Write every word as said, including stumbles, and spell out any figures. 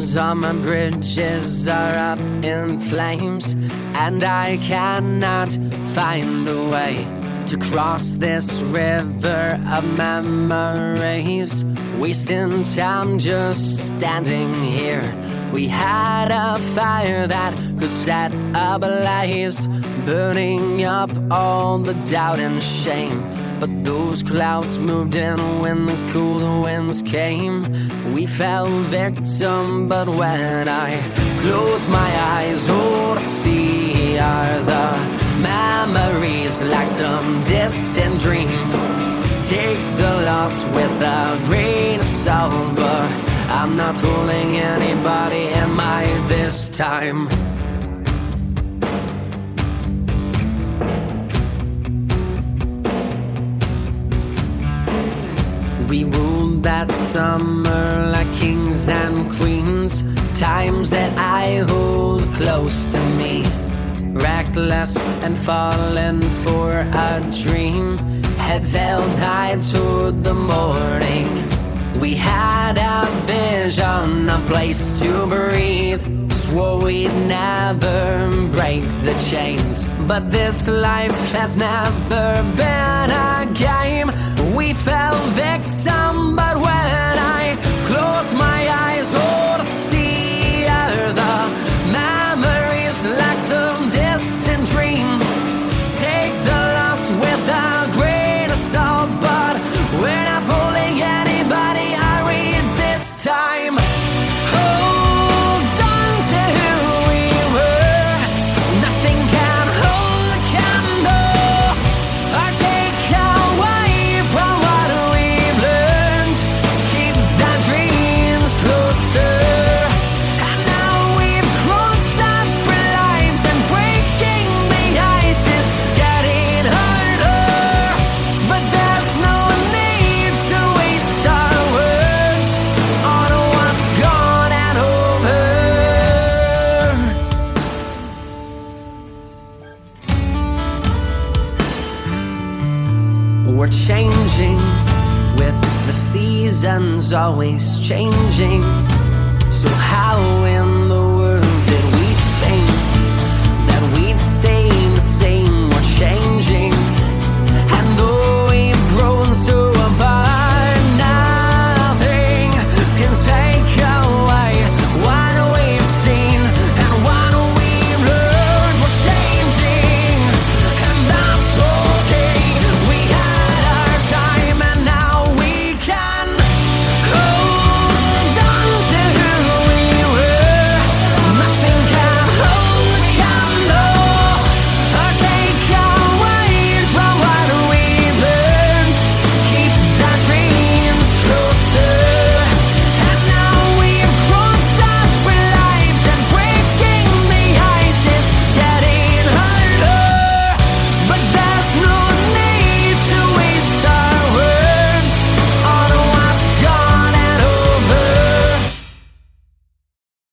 Summer bridges are up in flames, and I cannot find a way to cross this river of memories. Wasting time just standing here. We had a fire that could set a blaze, burning up all the doubt and shame. But those clouds moved in when the cool winds came. We fell victim, but when I close my eyes, all I see are the memories like some distant dream. Take the loss with a grain of salt, but I'm not fooling anybody, am I this time? We ruled that summer like kings and queens, times that I hold close to me. Reckless and falling for a dream, heads held high toward the morning. We had a vision, a place to breathe. Swore we'd never break the chains, but this life has never been a game. We fell victim, but when I close my eyes, all I see are the memories like some distant dream. Take the loss with a grain of salt, but we're not fooling anybody, I read this time. Hold on to who we were, nothing can hold a candle or take away from what we've learned. Keep the dreams closer. And now we've grown separate lives, and breaking the ice is getting harder. But there's no need to waste our words on what's gone and over. We're changing with the seasons, always changing. So how in